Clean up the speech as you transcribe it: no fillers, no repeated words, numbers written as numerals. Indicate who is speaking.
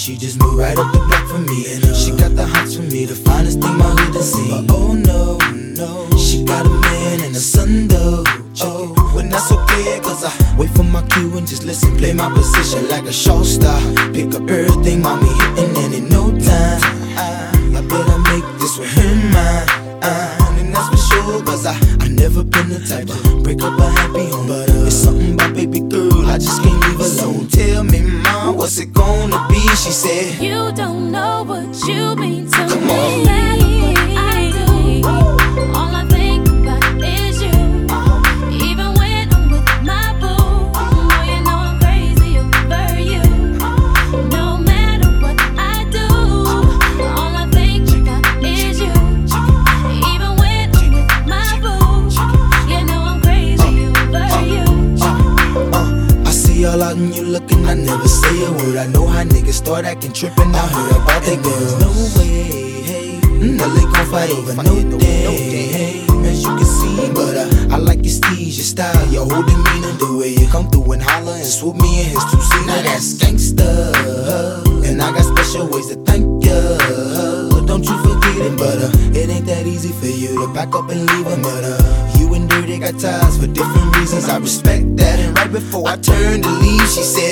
Speaker 1: she just moved right up the block for me. And she got the hots for me, the finest thing my hood has seen. But oh no, no, she got a man and a son though. Oh, but that's okay, cause I wait for my cue and just listen. Play my position like a show star. Pick up everything, mommy hitting, and in no time I better make this with her mine. And that's for sure, cause I never been the type to break up a happy home. But it's something about baby girl, I just can't leave alone. Tell me, mom, what's it gonna be? She said,
Speaker 2: you don't know what you mean to
Speaker 1: come
Speaker 2: me.
Speaker 1: on.
Speaker 2: No matter what I do, all I think about is you. Even when I'm with my boo, oh, you know I'm crazy over you. No matter what I do, all I think about is you. Even when I'm with my boo, you know I'm crazy over you.
Speaker 1: I see all out and you looking, I never say a word. I know how niggas start acting trippin'. I heard about they girls. No way, hey, no they gon' fight over no day, hey, as you can see. But I like your steez, your style, your whole demeanor, the way you come through and holler and swoop me in his two-seater. Now that's gangsta, and I got special ways to thank ya. Don't you forget it, but it ain't that easy for you to back up and leave him. But you and Dirty got ties for different reasons. I respect that. And right before I turned to leave, she said,